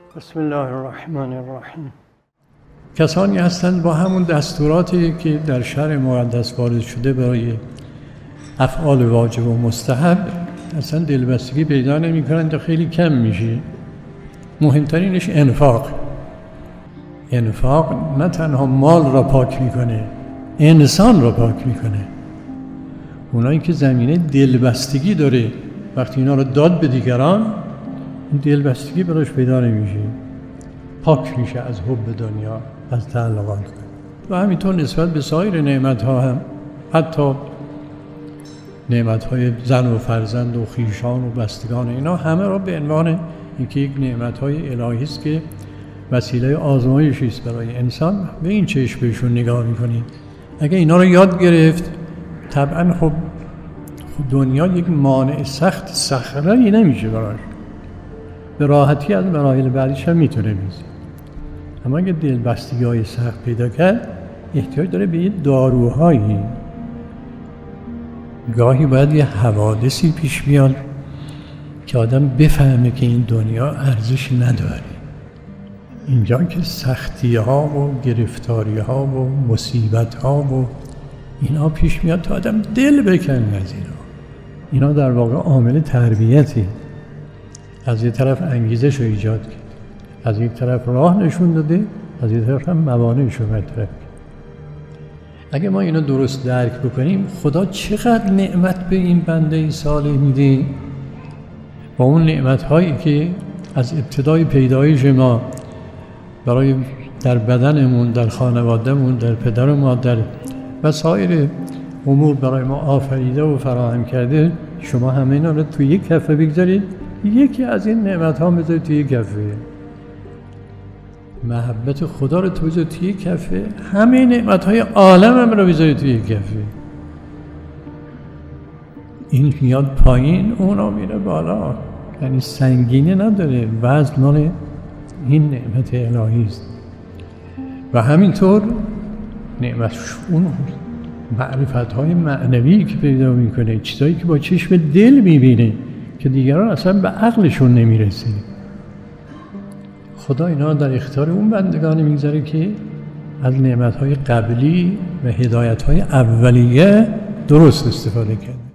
بسم الله الرحمن الرحیم. کسانی هستند با همون دستوراتی که در شرع مقدس وارد شده برای افعال واجب و مستحب اصلا دلبستگی پیدا نمی کنند یا خیلی کم میشه. مهمترینش انفاق نه تنها مال را پاک میکنه، انسان را پاک میکنه. اونایی که زمینه دلبستگی داره وقتی اینا رو داد به دیگران، این دلبستگی براش پیدا نمیشه، پاک میشه از حب دنیا، از تعلقات. و همینطور نسبت به سایر نعمت‌ها هم، حتی نعمت‌های زن و فرزند و خویشان و بستگان، اینا همه را به عنوان اینکه یک نعمت‌های الهی است که وسیله آزمایشی است برای انسان، به این چشم بهشون نگاه می‌کنید. اگه اینا رو یاد گرفت، طبعاً خب دنیا یک مانع سخت صخره‌ای نمیشه براش، به راحتی از مراحل بعدیش هم میتونه بیزه. اما اگه دلبستگی‌های سخت پیدا کرد، احتیاج داره به یه داروهایی. گاهی باید یه حوادثی پیش بیاد که آدم بفهمه که این دنیا ارزش نداره. اینجا که سختی‌ها و گرفتاری‌ها و مصیبت‌ها و اینا پیش میاد تا آدم دل بکنه از اینا در واقع عامل تربیتی. از یک طرف انگیزش رو ایجاد کرد، از یک طرف راه نشون داده، از یک طرف هم موانعش رو برطرف کرد. اگه ما اینو درست درک بکنیم، خدا چقدر نعمت به این بنده صالح میده، با اون نعمت‌هایی که از ابتدای پیدایش ما برای در بدنمون، در خانوادهمون، در پدر و مادر و سایر امور برای ما آفریده و فراهم کرده. شما همه اینا رو توی یک کفه بگذارید، یکی از این نعمت‌ها بذارید توی یک کفه، محبت خدا رو تو بذارید توی یک کفه، همه نعمت‌های عالم هم رو بذارید توی یک کفه. این میاد پایین، اونا میره بالا، یعنی سنگینی نداره، وزن مال این نعمت الهی است. و همینطور نعمت اون معرفت‌های معنوی که پیدا میکنه، چیزایی که با چشم دل میبینه که دیگران اصلا به عقلشون نمیرسه. خدا اینا در اختیار اون بندگان میگذاره که از نعمت‌های قبلی و هدایت‌های اولیه درست استفاده کرد.